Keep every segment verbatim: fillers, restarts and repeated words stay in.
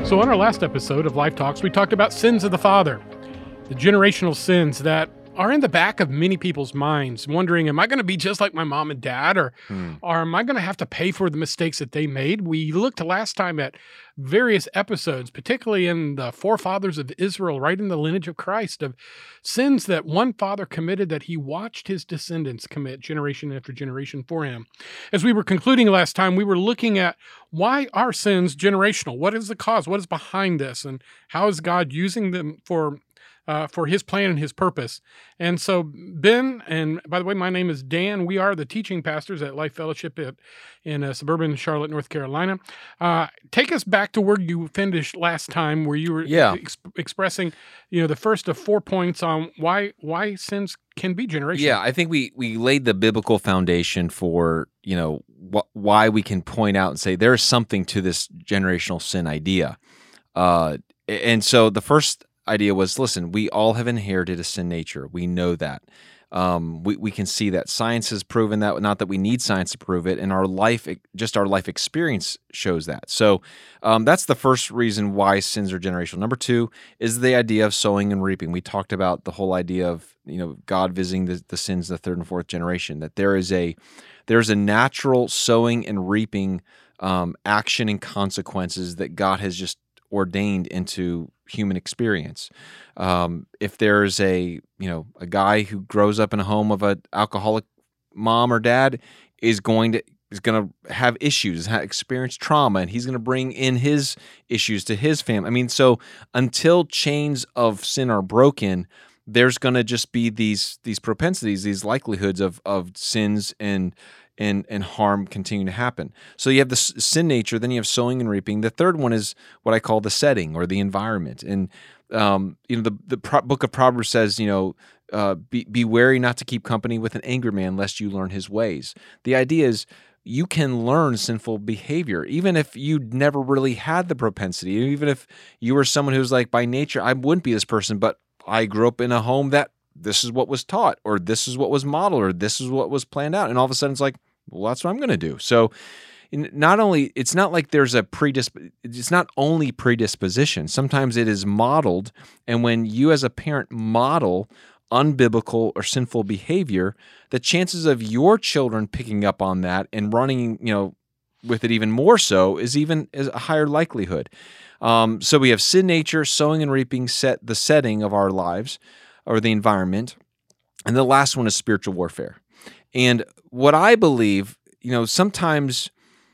So on our last episode of Life Talks, we talked about sins of the father, the generational sins that are in the back of many people's minds, wondering, am I going to be just like my mom and dad, or, Hmm. or am I going to have to pay for the mistakes that they made? We looked last time at various episodes, particularly in the forefathers of Israel, right in the lineage of Christ, of sins that one father committed that he watched his descendants commit generation after generation for him. As we were concluding last time, we were looking at why are sins generational? What is the cause? What is behind this? And how is God using them for Uh, for his plan and his purpose? And so Ben, and by the way, my name is Dan. We are the teaching pastors at Life Fellowship at, in uh, suburban Charlotte, North Carolina. Uh, take us back to where you finished last time, where you were Yeah. ex- expressing, you know, the first of four points on why why sins can be generational. Yeah, I think we we laid the biblical foundation for, you know, wh- why we can point out and say there is something to this generational sin idea. Uh, and so the first idea was, listen, we all have inherited a sin nature. We know that. Um, we, we can see that. Science has proven that, not that we need science to prove it, and our life, just our life experience shows that. So um, that's the first reason why sins are generational. Number two is the idea of sowing and reaping. We talked about the whole idea of, you know, God visiting the, the sins of the third and fourth generation, that there is a there's a natural sowing and reaping um, action and consequences that God has just ordained into human experience. Um, if there's a you know a guy who grows up in a home of an alcoholic mom or dad, is going to is going to have issues, ha- experience trauma, and he's going to bring in his issues to his family. I mean, so until chains of sin are broken, there's going to just be these these propensities, these likelihoods of of sins and and and harm continue to happen. So you have the s- sin nature, then you have sowing and reaping. The third one is what I call the setting or the environment. And um, you know, the the Pro- book of Proverbs says, you know, uh, be be wary not to keep company with an angry man, lest you learn his ways. The idea is you can learn sinful behavior, even if you never really had the propensity, even if you were someone who's like, by nature, I wouldn't be this person, but I grew up in a home that this is what was taught, or this is what was modeled, or this is what was planned out. And all of a sudden it's like, well, that's what I'm going to do. So in- not only, it's not like there's a predisp, it's not only predisposition. Sometimes it is modeled. And when you as a parent model unbiblical or sinful behavior, the chances of your children picking up on that and running, you know, with it even more so is even is a higher likelihood. Um, so we have sin nature, sowing and reaping, set the setting of our lives or the environment. And the last one is spiritual warfare. And what I believe, you know, sometimes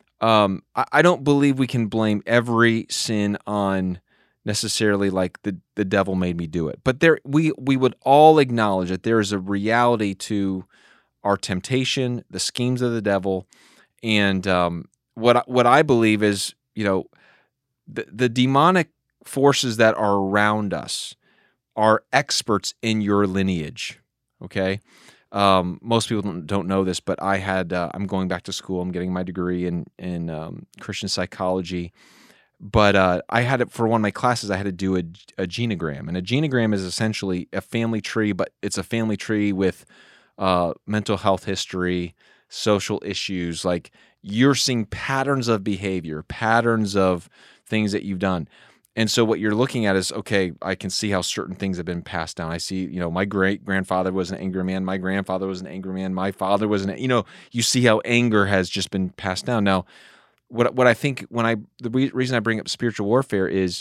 um, I, I don't believe we can blame every sin on necessarily like the, the devil made me do it. But there we we would all acknowledge that there is a reality to our temptation, the schemes of the devil. And um, what I- what I believe is, you know, the, the demonic forces that are around us are experts in your lineage, okay? Um, most people don't, don't know this, but I had, uh, I'm going back to school. I'm getting my degree in, in um, Christian psychology. But uh, I had it for one of my classes, I had to do a, a genogram. And a genogram is essentially a family tree, but it's a family tree with uh, mental health history, social issues. Like you're seeing patterns of behavior, patterns of things that you've done. And so what you're looking at is, okay, I can see how certain things have been passed down. I see, you know, my great-grandfather was an angry man. My grandfather was an angry man. My father was an, you know, you see how anger has just been passed down. Now, what what I think when I, the re- reason I bring up spiritual warfare is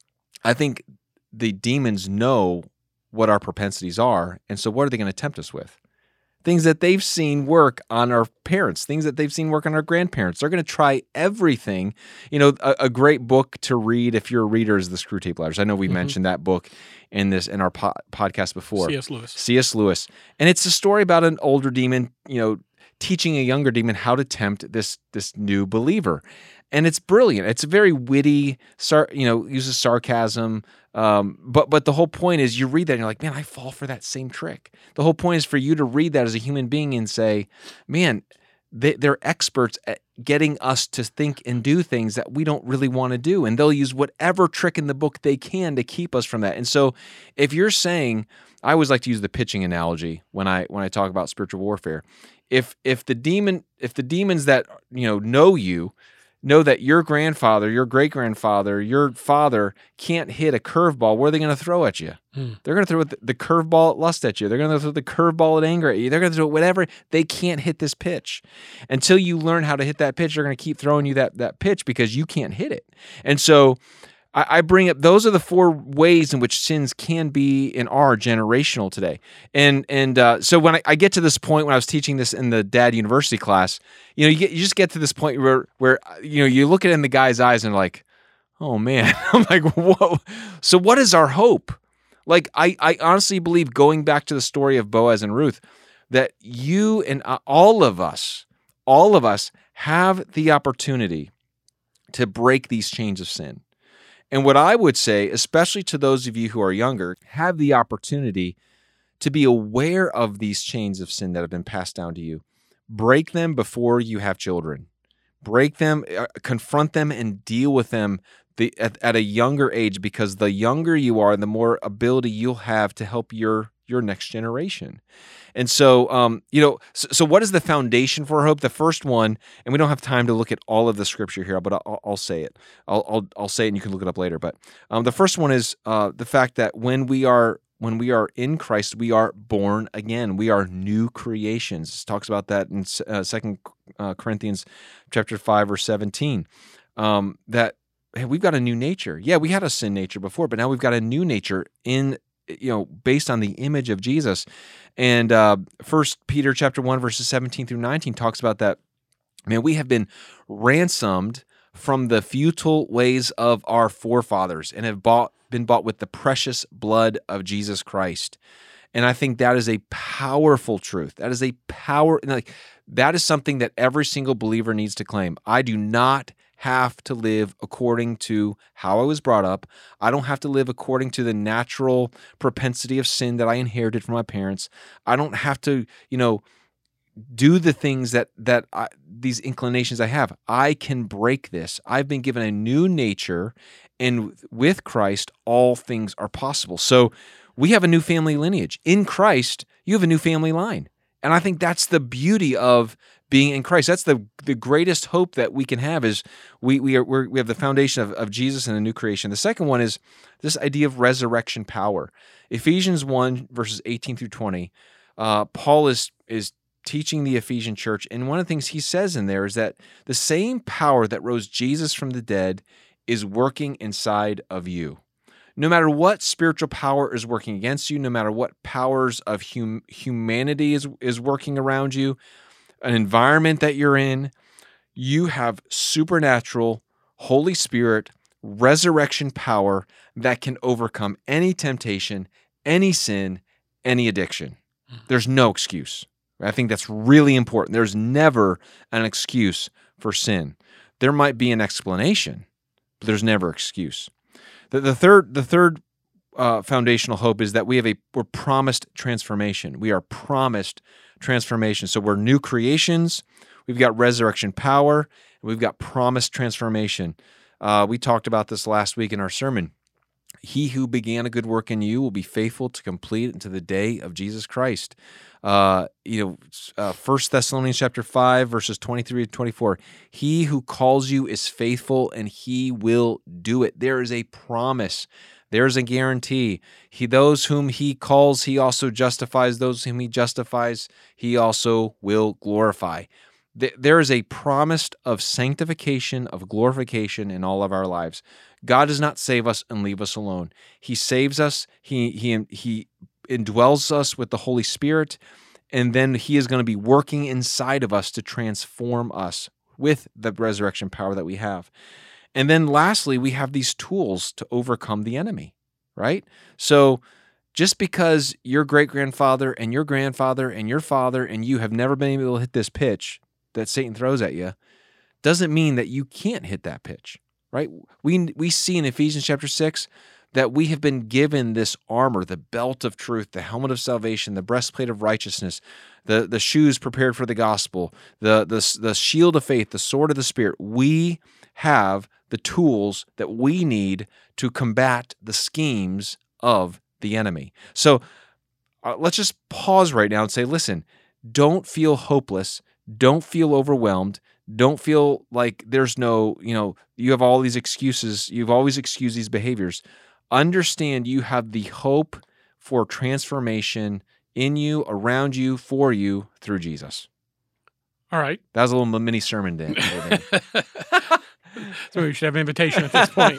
I think the demons know what our propensities are. And so what are they going to tempt us with? Things that they've seen work on our parents, things that they've seen work on our grandparents. They're going to try everything. You know, a, a great book to read if you're a reader is The Screwtape Letters. I know we Mhm. mentioned that book in this in our po- podcast before. C S. Lewis. C S. Lewis. And it's a story about an older demon, you know, teaching a younger demon how to tempt this this new believer. And it's brilliant. It's very witty, sar- you know, uses sarcasm. Um, but but the whole point is you read that and you're like, man, I fall for that same trick. The whole point is for you to read that as a human being and say, man, they, they're experts at getting us to think and do things that we don't really want to do. And they'll use whatever trick in the book they can to keep us from that. And so if you're saying, I always like to use the pitching analogy when I when I talk about spiritual warfare. If if the demon, if the demons that, you know, know you know that your grandfather, your great-grandfather, your father can't hit a curveball. What are they going to throw at you? Hmm. They're going to throw the, the curveball at lust at you. They're going to throw the curveball at anger at you. They're going to throw whatever. They can't hit this pitch. Until you learn how to hit that pitch, they're going to keep throwing you that, that pitch because you can't hit it. And so I bring up, those are the four ways in which sins can be and are generational today. And and uh, so when I, I get to this point, when I was teaching this in the Dad University class, you know, you, get, you just get to this point where, where, you know, you look at it in the guy's eyes and like, oh man, I'm like, whoa. So what is our hope? Like, I, I honestly believe, going back to the story of Boaz and Ruth, that you and all of us, all of us have the opportunity to break these chains of sin. And what I would say, especially to those of you who are younger, have the opportunity to be aware of these chains of sin that have been passed down to you. Break them before you have children. Break them, uh, confront them, and deal with them the, at, at a younger age, because the younger you are, the more ability you'll have to help your your next generation. And so, um, you know, so, so what is the foundation for hope? The first one, and we don't have time to look at all of the scripture here, but I'll, I'll say it. I'll, I'll I'll say it, and you can look it up later. But um, the first one is uh, the fact that when we are when we are in Christ, we are born again. We are new creations. It talks about that in uh, Second Corinthians chapter five, verse seventeen. Um, that hey, we've got a new nature. Yeah, we had a sin nature before, but now we've got a new nature in. You know, based on the image of Jesus. And uh, First Peter chapter one, verses seventeen through nineteen talks about that. Man, we have been ransomed from the futile ways of our forefathers and have bought been bought with the precious blood of Jesus Christ. And I think that is a powerful truth. That is a power, like that is something that every single believer needs to claim. I do not have to live according to how I was brought up. I don't have to live according to the natural propensity of sin that I inherited from my parents. I don't have to, you know, do the things that that I, these inclinations I have. I can break this. I've been given a new nature, and with Christ, all things are possible. So we have a new family lineage. In Christ, you have a new family line. And I think that's the beauty of being in Christ. That's the the greatest hope that we can have, is we we are we're, we have the foundation of, of Jesus and a new creation. The second one is this idea of resurrection power. Ephesians one, verses eighteen through twenty, uh, Paul is is teaching the Ephesian church, and one of the things he says in there is that the same power that rose Jesus from the dead is working inside of you. No matter what spiritual power is working against you, no matter what powers of hum, humanity is, is working around you, an environment that you're in, you have supernatural, Holy Spirit, resurrection power that can overcome any temptation, any sin, any addiction. There's no excuse. I think that's really important. There's never an excuse for sin. There might be an explanation, but there's never excuse. The, the third, the third uh, foundational hope is that we have a we're promised transformation. We are promised transformation. So we're new creations. We've got resurrection power. And we've got promised transformation. Uh, we talked about this last week in our sermon. He who began a good work in you will be faithful to complete it unto the day of Jesus Christ. Uh, you know, uh, First Thessalonians chapter five, verses twenty-three to twenty-four. He who calls you is faithful, and he will do it. There is a promise. There's a guarantee. He, those whom he calls, he also justifies. Those whom he justifies, he also will glorify. There is a promise of sanctification, of glorification in all of our lives. God does not save us and leave us alone. He saves us. He he he indwells us with the Holy Spirit, and then he is going to be working inside of us to transform us with the resurrection power that we have. And then lastly, we have these tools to overcome the enemy, right? So just because your great-grandfather and your grandfather and your father and you have never been able to hit this pitch that Satan throws at you, doesn't mean that you can't hit that pitch, right? We we see in Ephesians chapter six that we have been given this armor, the belt of truth, the helmet of salvation, the breastplate of righteousness, the, the shoes prepared for the gospel, the, the, the shield of faith, the sword of the Spirit. We have the tools that we need to combat the schemes of the enemy. So uh, let's just pause right now and say, listen, don't feel hopeless. Don't feel overwhelmed. Don't feel like there's no, you know, you have all these excuses. You've always excused these behaviors. Understand you have the hope for transformation in you, around you, for you through Jesus. All right. That was a little mini sermon then. So we should have an invitation at this point.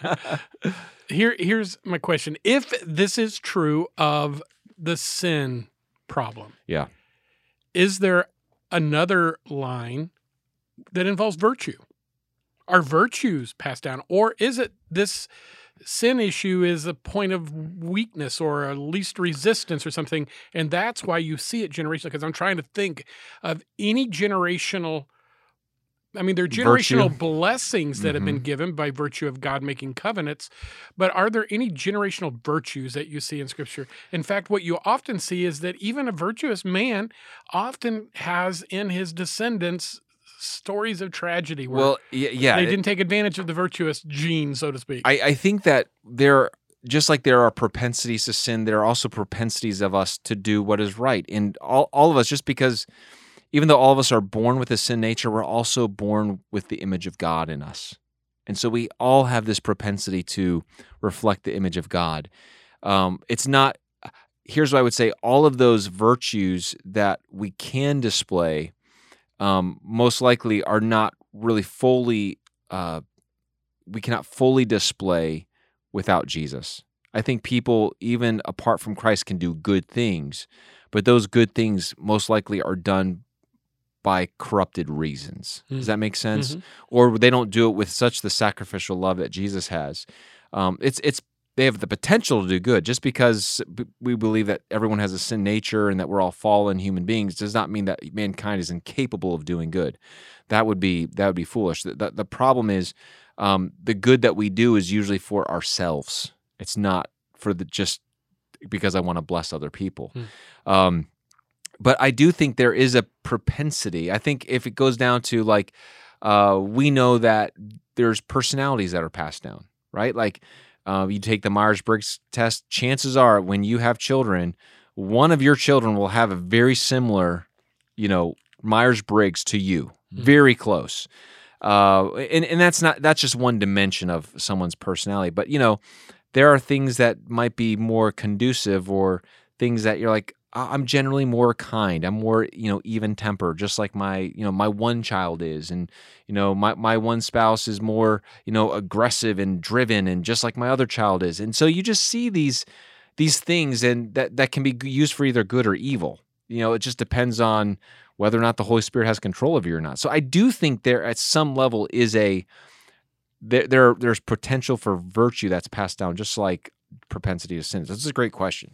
Here, here's my question. If this is true of the sin problem, Yeah. is there another line that involves virtue? Are virtues passed down? Or is it this sin issue is a point of weakness or a least resistance or something, and that's why you see it generationally? Because I'm trying to think of any generational, I mean, there are generational Virtue. blessings that Mm-hmm. have been given by virtue of God making covenants, but are there any generational virtues that you see in Scripture? In fact, what you often see is that even a virtuous man often has in his descendants stories of tragedy where Well, y- yeah. they it- didn't take advantage of the virtuous gene, so to speak. I, I think that there, just like there are propensities to sin, there are also propensities of us to do what is right. And all, all of us, just because, even though all of us are born with a sin nature, we're also born with the image of God in us. And so we all have this propensity to reflect the image of God. Um, it's not, here's what I would say, all of those virtues that we can display um, most likely are not really fully, uh, we cannot fully display without Jesus. I think people, even apart from Christ, can do good things, but those good things most likely are done by corrupted reasons. Does that make sense? Mhm. Or they don't do it with such the sacrificial love that Jesus has. Um, it's it's they have the potential to do good. Just because b- we believe that everyone has a sin nature and that we're all fallen human beings does not mean that mankind is incapable of doing good. That would be that would be foolish. The, the, the problem is um, the good that we do is usually for ourselves. It's not for the just because I want to bless other people. Hmm. Um, but I do think there is a propensity. I think if it goes down to like, uh, we know that there's personalities that are passed down, right? Like uh, you take the Myers-Briggs test, chances are when you have children, one of your children will have a very similar, you know, Myers-Briggs to you, Mhm. very close. Uh, and, and that's not, that's just one dimension of someone's personality. But, you know, there are things that might be more conducive or things that you're like, I- I'm generally more kind. I'm more, you know, even tempered, just like my, you know, my one child is. And, you know, my, my one spouse is more, you know, aggressive and driven and just like my other child is. And so you just see these, these things and that, that can be used for either good or evil. You know, it just depends on whether or not the Holy Spirit has control of you or not. So I do think there at some level is a, there, there there's potential for virtue that's passed down, just like propensity to sin. This is a great question.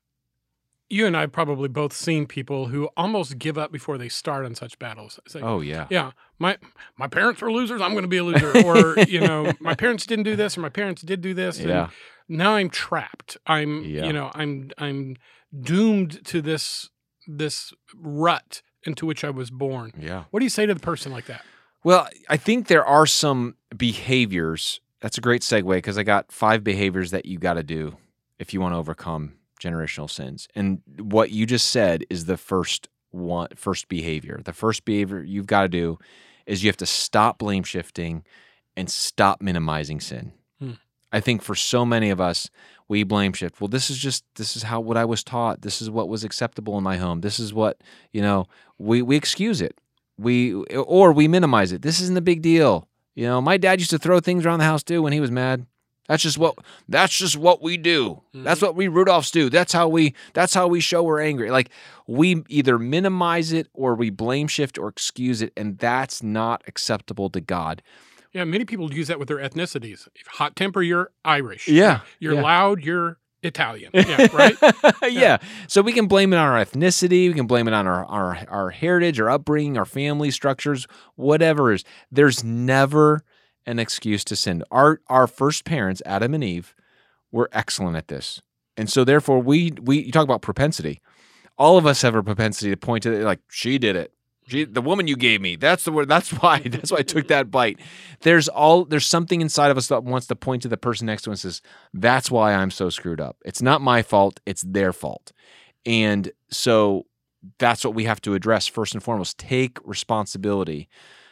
You and I have probably both seen people who almost give up before they start on such battles. It's like, Oh yeah. yeah, my my parents were losers, I'm going to be a loser. Or, you know, my parents didn't do this or my parents did do this. Yeah. And now I'm trapped. I'm, Yeah. you know, I'm I'm doomed to this this rut into which I was born. Yeah. What do you say to the person like that? Well, I think there are some behaviors. That's a great segue because I got five behaviors that you got to do if you want to overcome generational sins. And what you just said is the first one, first behavior. The first behavior you've got to do is you have to stop blame shifting and stop minimizing sin. Hmm. I think for so many of us, we blame shift. Well, this is just, this is how, what I was taught. This is what was acceptable in my home. This is what, you know, we, we excuse it. We, or we minimize it. This isn't a big deal. You know, my dad used to throw things around the house too when he was mad. That's just what, that's just what we do. Mhm. That's what we Rudolphs do. That's how we, that's how we show we're angry. Like we either minimize it or we blame shift or excuse it. And that's not acceptable to God. Yeah, many people use that with their ethnicities. Hot temper, you're Irish. Yeah, You're yeah. loud, you're Italian. Yeah, right? yeah. So we can blame it on our ethnicity. We can blame it on our, our, our heritage, our upbringing, our family structures, whatever it is. There's never an excuse to sin. Our our first parents, Adam and Eve, were excellent at this. And so therefore we we you talk about propensity. All of us have a propensity to point to it like, she did it. She, the woman you gave me. That's the word. That's why. That's why I took that bite. There's all. There's something inside of us that wants to point to the person next to us and says, "That's why I'm so screwed up. It's not my fault. It's their fault." And so that's what we have to address first and foremost. Take responsibility.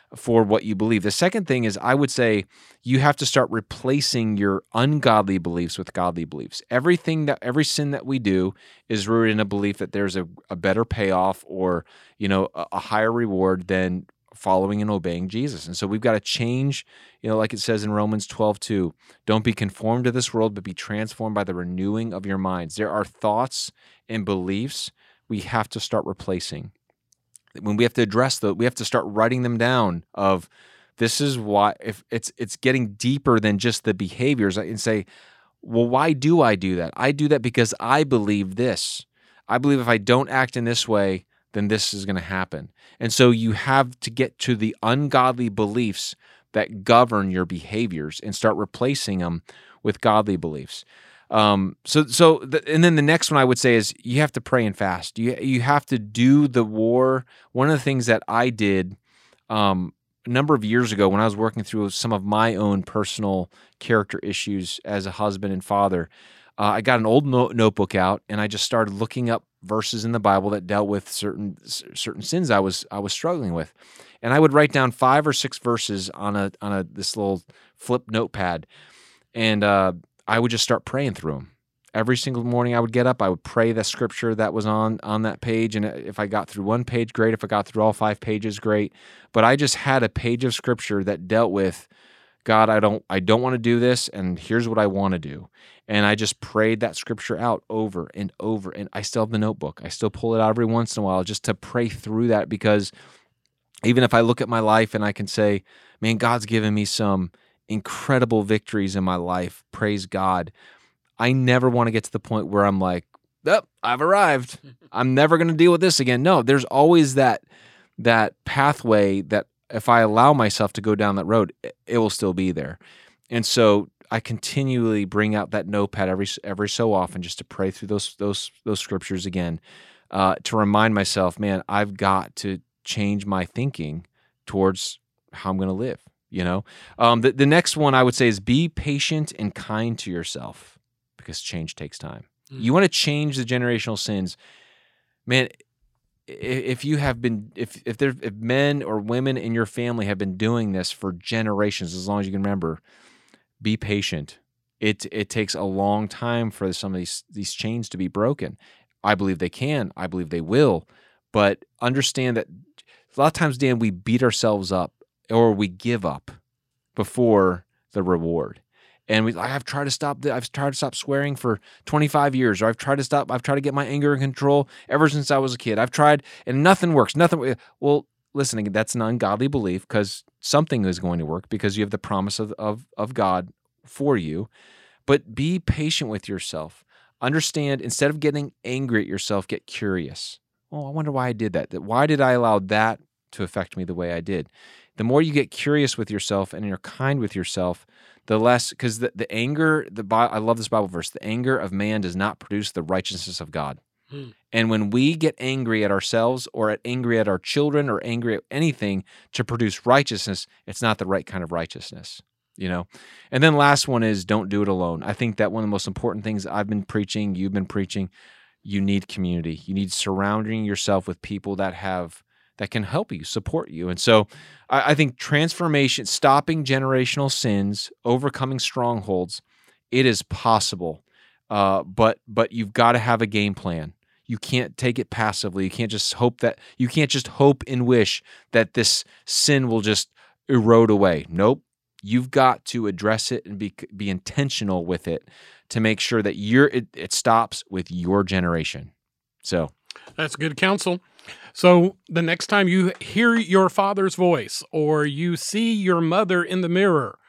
for what you believe. The second thing is, I would say you have to start replacing your ungodly beliefs with godly beliefs. Everything that every sin that we do is rooted in a belief that there's a, a better payoff or, you know, a, a higher reward than following and obeying Jesus. And so we've got to change, you know, like it says in Romans twelve two, don't be conformed to this world, but be transformed by the renewing of your minds. There are thoughts and beliefs we have to start replacing. When we have to address those, we have to start writing them down of this is why, if it's it's getting deeper than just the behaviors, and say, well, why do I do that? I do that because I believe this. I believe if I don't act in this way, then this is going to happen. And so you have to get to the ungodly beliefs that govern your behaviors and start replacing them with godly beliefs. Um, so, so, the, and then the next one I would say is you have to pray and fast. You you have to do the war. One of the things that I did um, a number of years ago when I was working through some of my own personal character issues as a husband and father, uh, I got an old no- notebook out and I just started looking up verses in the Bible that dealt with certain certain sins I was I was struggling with, and I would write down five or six verses on a on a this little flip notepad, and uh, I would just start praying through them. Every single morning I would get up, I would pray the scripture that was on, on that page, and if I got through one page, great. If I got through all five pages, great. But I just had a page of scripture that dealt with, God, I don't I don't want to do this, and here's what I want to do. And I just prayed that scripture out over and over, and I still have the notebook. I still pull it out every once in a while just to pray through that, because even if I look at my life and I can say, man, God's given me some incredible victories in my life, praise God, I never want to get to the point where I'm like, oh, I've arrived. I'm never going to deal with this again. No, there's always that that pathway that if I allow myself to go down that road, it, it will still be there. And so I continually bring out that notepad every every so often just to pray through those those those scriptures again, uh, to remind myself, man, I've got to change my thinking towards how I'm going to live. You know, um, the the next one I would say is be patient and kind to yourself, because change takes time. Mm. You want to change the generational sins, man. If you have been, if if there, if men or women in your family have been doing this for generations, as long as you can remember, be patient. It it takes a long time for some of these these chains to be broken. I believe they can. I believe they will. But understand that a lot of times, Dan, we beat ourselves up or we give up before the reward. And we, I've tried to stop. The, I've tried to stop swearing for twenty-five years, or I've tried to stop. I've tried to get my anger in control ever since I was a kid. I've tried, and nothing works. Nothing. Well, listen, that's an ungodly belief, because something is going to work because you have the promise of of of God for you. But be patient with yourself. Understand. Instead of getting angry at yourself, get curious. Oh, I wonder why I did that. Why did I allow that to affect me the way I did? The more you get curious with yourself and you're kind with yourself, the less, because the, the anger, the I love this Bible verse, the anger of man does not produce the righteousness of God. Hmm. And when we get angry at ourselves or at angry at our children or angry at anything to produce righteousness, it's not the right kind of righteousness, you know? And then last one is don't do it alone. I think that one of the most important things I've been preaching, you've been preaching, you need community. You need surrounding yourself with people that have that can help you, support you. And so I, I think transformation, stopping generational sins, overcoming strongholds, it is possible. Uh, but but you've got to have a game plan. You can't take it passively. You can't just hope that you can't just hope and wish that this sin will just erode away. Nope. You've got to address it and be be intentional with it to make sure that you're it, it stops with your generation. So that's good counsel. So the next time you hear your father's voice or you see your mother in the mirror,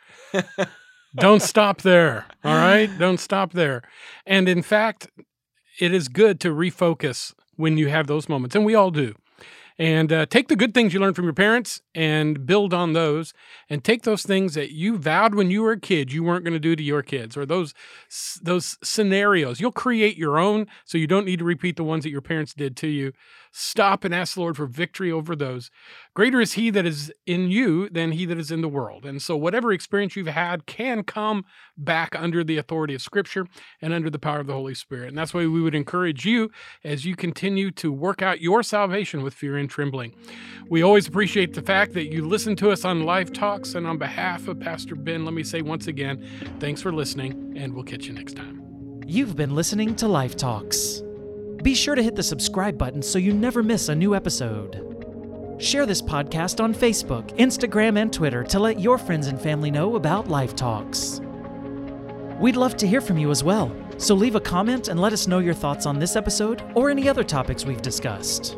don't stop there, all right? Don't stop there. And in fact, it is good to refocus when you have those moments, and we all do. And uh, take the good things you learned from your parents and build on those, and take those things that you vowed when you were a kid you weren't going to do to your kids, or those those scenarios. You'll create your own, so you don't need to repeat the ones that your parents did to you. stop and ask the Lord for victory over those. Greater is he that is in you than he that is in the world. And so whatever experience you've had can come back under the authority of Scripture and under the power of the Holy Spirit. And that's why we would encourage you as you continue to work out your salvation with fear and trembling. We always appreciate the fact that you listen to us on Life Talks. And on behalf of Pastor Ben, let me say once again, thanks for listening, and we'll catch you next time. You've been listening to Life Talks. Be sure to hit the subscribe button so you never miss a new episode. Share this podcast on Facebook, Instagram, and Twitter to let your friends and family know about Life Talks. We'd love to hear from you as well, so leave a comment and let us know your thoughts on this episode or any other topics we've discussed.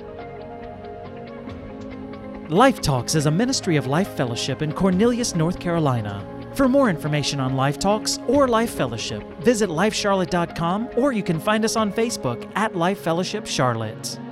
Life Talks is a ministry of Life Fellowship in Cornelius, North Carolina. For more information on Life Talks or Life Fellowship, visit life charlotte dot com, or you can find us on Facebook at Life Fellowship Charlotte.